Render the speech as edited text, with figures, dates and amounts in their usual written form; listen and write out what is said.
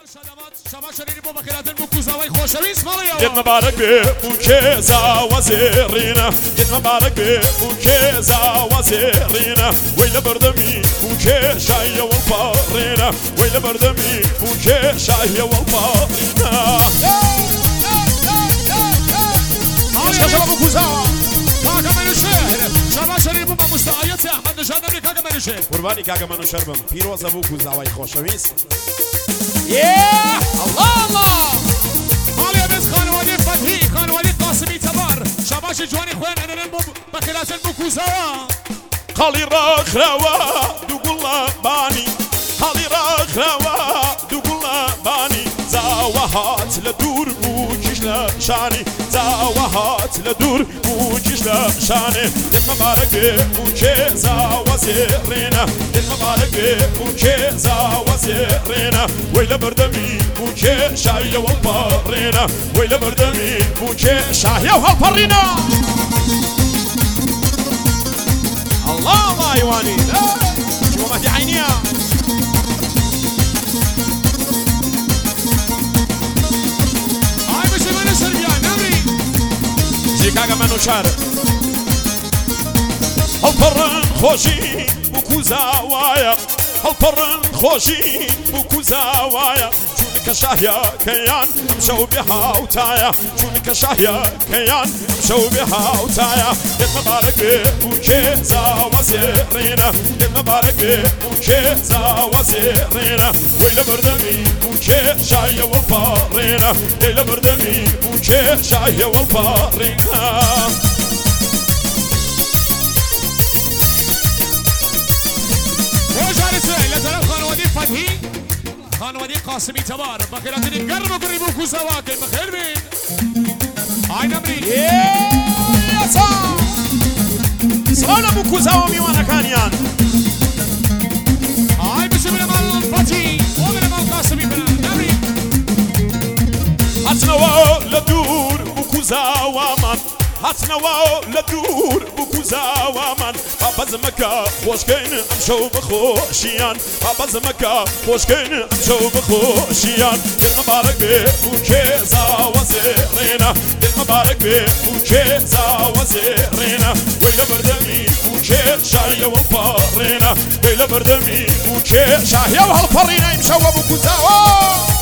شما شنیدی با بخیرات المکوزاوی خوشویست مالیو جد مبارک به بوکزا وزیرینه جد مبارک به بوکزا وزیرینه ویل بردمی بوک شای والفارینه ویل بردمی بوک شای والفارینه مالیو شما بکوزا کاغا منو شهر شما شنیدی با مستعایت احمد نژاد نمی کاغا منو شهر قربانی کاغا منو شربم پیروز بوکوزاوی خوشویست الله الله مالیو بس خانواده فتحی خانواده قاسمی تبار شباش جوانی خوان انن بخیرات المکوزاوا خالی راخ روا دو گلا بانی خالی راخ روا دو گلا بانی زاوهات لدور بوکش لشانی زاوهات لدور بوکش لشانی دل مبارک به بوک زاوزیرینه دل مبارک به بوک زاوزیرینه ویل بردمی بوک شای والفارینه ویل بردمی بوک شای والفارینه الله الله يواني شوفوا ما في عينيها هاي مش من السربيان نمري زيكاغا منو شار الفرن خوشي بوكوزاوايا الفرن خوشي بوكوزاوايا كشاهيا كيان مشو بها وتايا جونك شاهيا كيان مشو بها وتايا دل مبارك بوكي زاوزيرينا دل مبارك بوكي زاوزيرينا ويل بردمي بوكي شاهيا والفارينا ويل بردمي بوكي شاهيا والفارينا وجارته إلى طرف خانوادي فتحي خانوادي قاسمي تبار بخيرات القرب وقريبو كوزاواكي بخير بين هاي نمري يسا سلام ابو كوزاوا ميوانا كانيان هاي بسم الله فتحي ومن مال قاسمي بلان نمري هاتنوا لدور بكوزاوا من هاتنوا لدور بكوزاوا من بابا زمكا خوشكين امشو بخوشيان بابا زمكا خوشكين امشو بخوشيان دل مبارك بوكي زاوزيرينا دل مبارك بوكي زاوزيرينا ويل بردمي بوكي شاي والفارينا ويل بردمي بوكي شاي والفارينا يمشوا بكوزاوا